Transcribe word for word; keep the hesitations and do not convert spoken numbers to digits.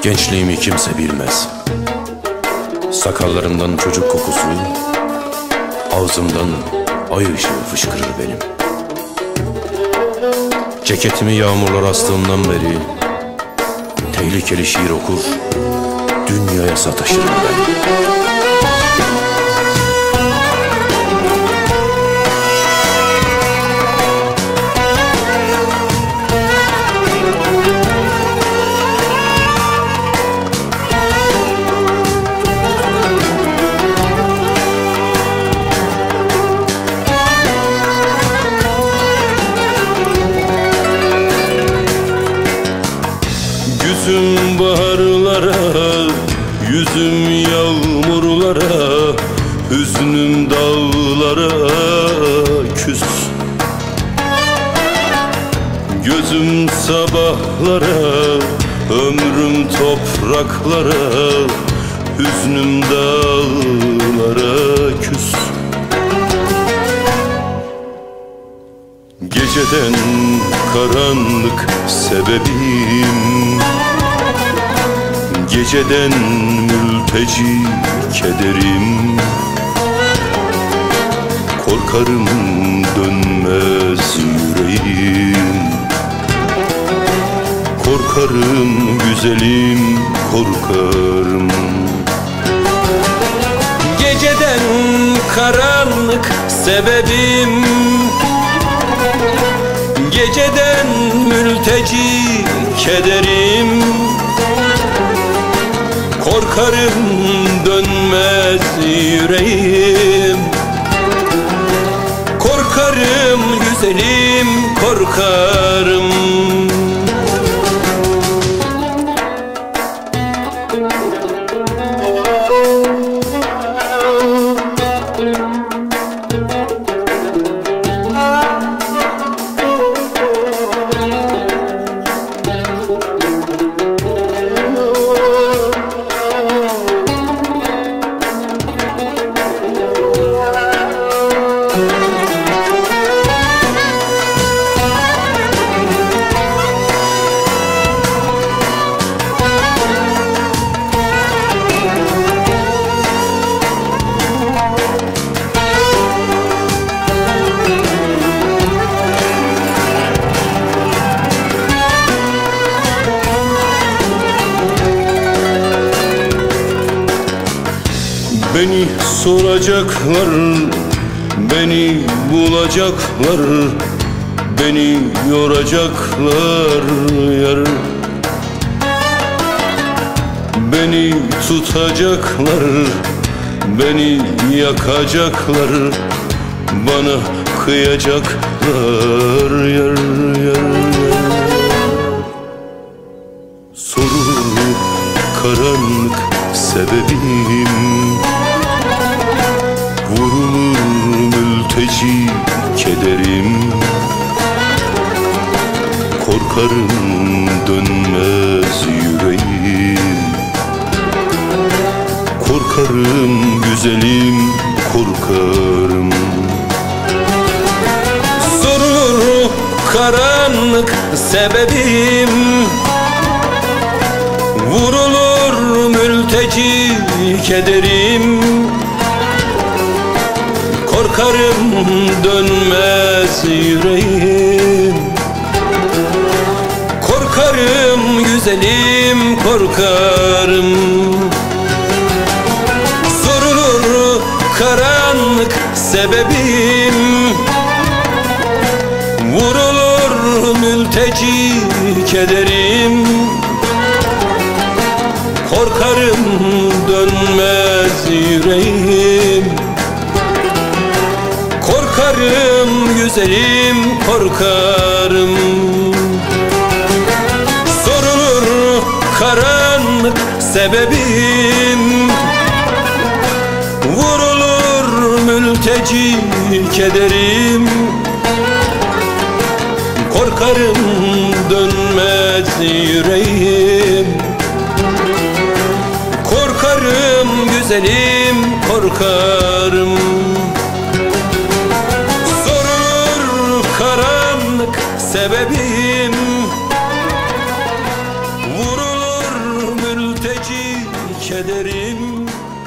Gençliğimi kimse bilmez. Sakallarımdan çocuk kokusu, ağzımdan ay ışığı fışkırır benim. Ceketimi yağmurlar astığımdan beri tehlikeli şiir okur, dünyaya sataşırım ben. Yüzüm baharlara, yüzüm yağmurlara, hüznüm dağlara küs. Gözüm sabahlara, ömrüm topraklara, hüznüm dağlara küs. Geceden karanlık sebebim, geceden mülteci kederim. Korkarım dönmez yüreğim, korkarım güzelim, korkarım. Geceden karanlık sebebim, geceden mülteci kederim. Korkarım dönmez yüreğim, korkarım güzelim, korkarım. Beni soracaklar, beni bulacaklar, beni yoracaklar yar. Beni tutacaklar, beni yakacaklar, bana kıyacaklar yar yar yar. Sorulur karanlık sebebim, vurulur mülteci kederim. Korkarım dönmez yüreğim, korkarım güzelim, korkarım. Sorulur karanlık sebebim, vurulur mülteci kederim. Korkarım dönmez yüreğim, korkarım güzelim, korkarım. Sorulur karanlık sebebim, vurulur mülteci kederim. Korkarım dönmez yüreğim, korkarım güzelim, korkarım. Sorulur karanlık sebebim, vurulur mülteci kederim. Korkarım dönmez yüreğim, korkarım güzelim, korkarım. Sorulur karanlık sebebim, vurulur mülteci yüreğim